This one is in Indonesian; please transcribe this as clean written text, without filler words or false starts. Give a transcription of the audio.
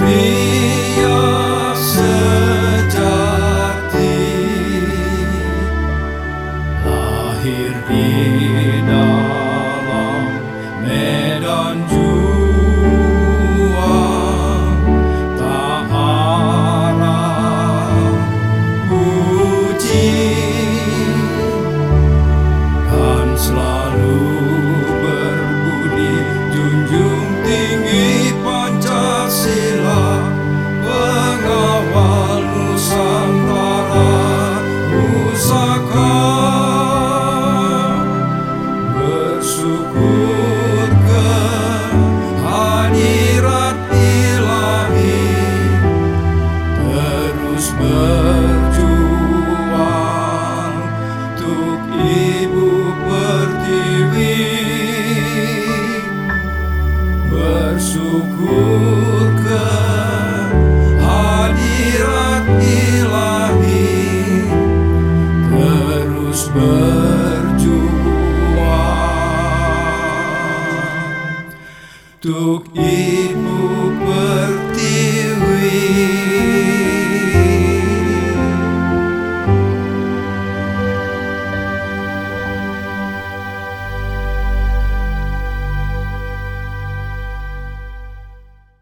Dia sejati lahir di dalam medan juang, tak harap puji dan selalu berbudi junjung tinggi Pancasila, pengawal Nusantara pusaka. Bersyukur kehadirat Ilahi, terus berjuang untuk Ibu Pertiwi. Bersyukur kehadirat Ilahi, terus berjuang untuk